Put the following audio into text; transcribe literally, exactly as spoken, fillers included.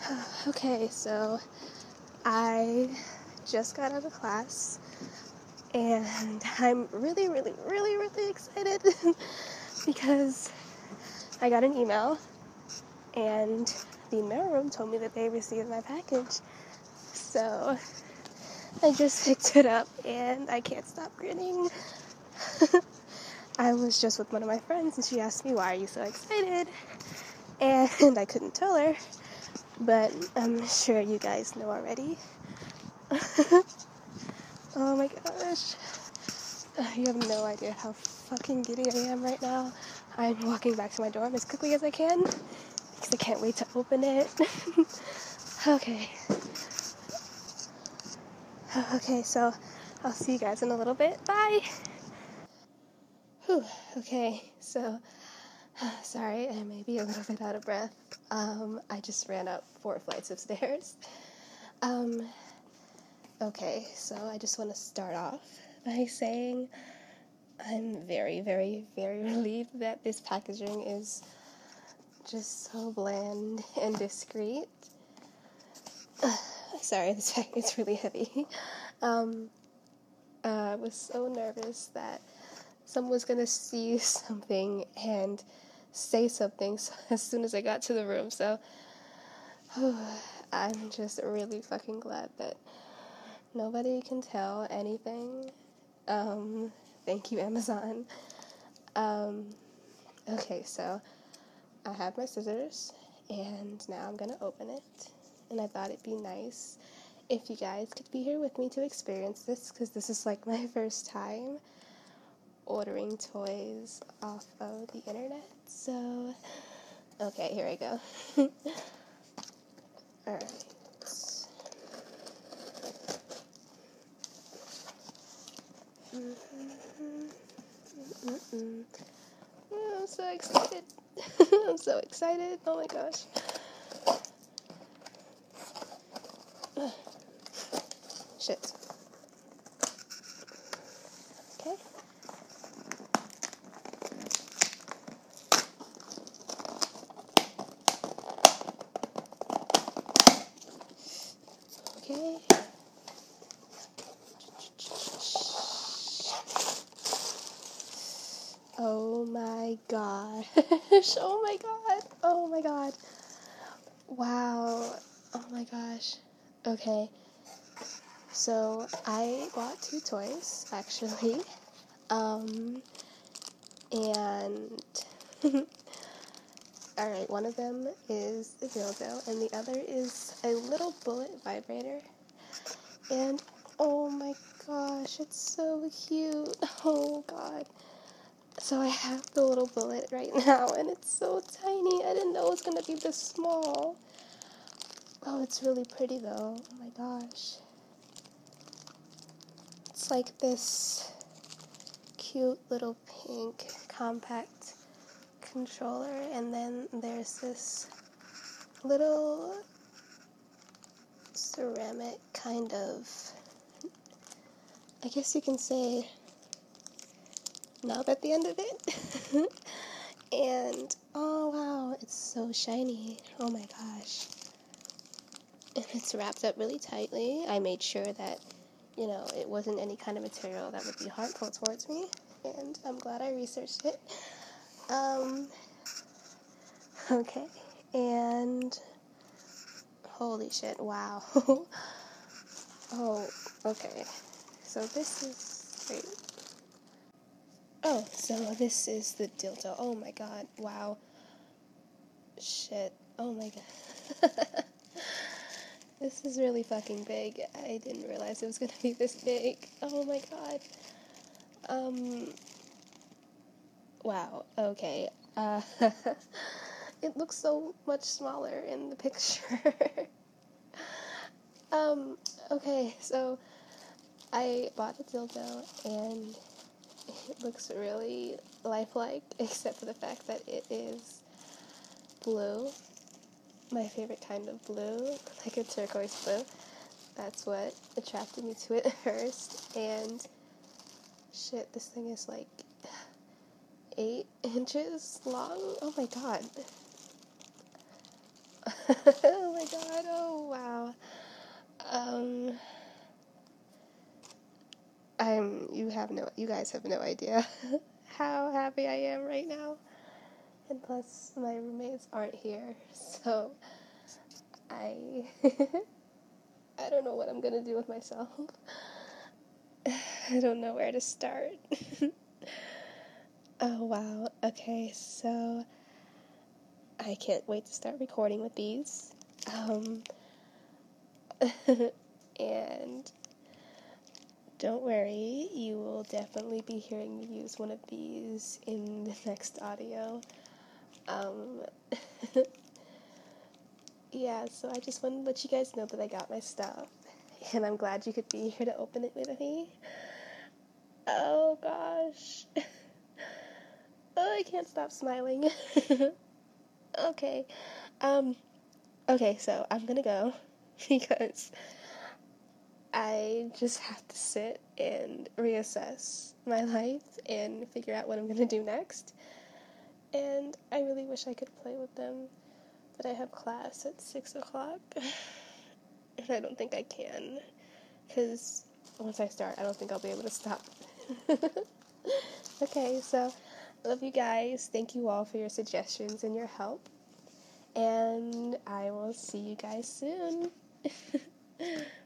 Okay, so I just got out of class and I'm really, really, really, really excited because I got an email and the mailroom told me that they received my package. So I just picked it up and I can't stop grinning. I was just with one of my friends and she asked me, "Why are you so excited?" And I couldn't tell her, but I'm sure you guys know already. Oh my gosh. Uh, you have no idea how fucking giddy I am right now. I'm walking back to my dorm as quickly as I can because I can't wait to open it. Okay. Okay, so I'll see you guys in a little bit. Bye! Whew. Okay, so sorry, I may be a little bit out of breath. Um, I just ran up four flights of stairs. Um, okay, so I just want to start off by saying I'm very, very, very relieved that this packaging is just so bland and discreet. Uh, sorry, this pack is really heavy. Um, uh, I was so nervous that someone was going to see something and say something as soon as I got to the room, so whew, I'm just really fucking glad that nobody can tell anything. Um, thank you, Amazon. Um, okay, so I have my scissors, and now I'm gonna open it, and I thought it'd be nice if you guys could be here with me to experience this, because this is like my first time ordering toys off of the internet, so, okay, here I go. Alright. Mm-hmm. Mm-mm. Oh, I'm so excited. I'm so excited. Oh my gosh. Ugh. Shit. Okay. Okay. Oh my gosh. Oh my god. Oh my god. Wow. Oh my gosh. Okay. So I bought two toys, actually. Um, and alright, one of them is a dildo, and the other is a little bullet vibrator. And oh my gosh, it's so cute. Oh god. So I have the little bullet right now, and it's so tiny. I didn't know it was going to be this small. Oh, it's really pretty though. Oh my gosh. It's like this cute little pink compact controller, and then there's this little ceramic kind of, I guess you can say, knob at the end of it. And oh wow, it's so shiny. Oh my gosh. And it's wrapped up really tightly. I made sure that, you know, it wasn't any kind of material that would be harmful towards me, and I'm glad I researched it. Um, okay, and holy shit, wow. Oh, okay, so this is, wait. Oh, so this is the dildo. Oh my god, wow. Shit, oh my god. This is really fucking big. I didn't realize it was gonna be this big. Oh my god. Um, wow, okay. Uh, it looks so much smaller in the picture. um, okay, so I bought a dildo, and it looks really lifelike, except for the fact that it is blue. My favorite kind of blue, like a turquoise blue. That's what attracted me to it at first, and shit, this thing is like eight inches long. Oh my god. Oh my god, oh wow. Um, I'm, you have no, you guys have no idea how happy I am right now. And plus, my roommates aren't here, so I, I don't know what I'm gonna do with myself. I don't know where to start. Oh wow, okay, so I can't wait to start recording with these. Um, and don't worry, you will definitely be hearing me use one of these in the next audio. Um, yeah, so I just wanted to let you guys know that I got my stuff, and I'm glad you could be here to open it with me. Oh gosh. Oh, I can't stop smiling. Okay. Um, okay, so I'm gonna go because I just have to sit and reassess my life and figure out what I'm gonna do next. And I really wish I could play with them, but I have class at six o'clock, and I don't think I can, because once I start, I don't think I'll be able to stop. Okay, so, love you guys. Thank you all for your suggestions and your help, and I will see you guys soon.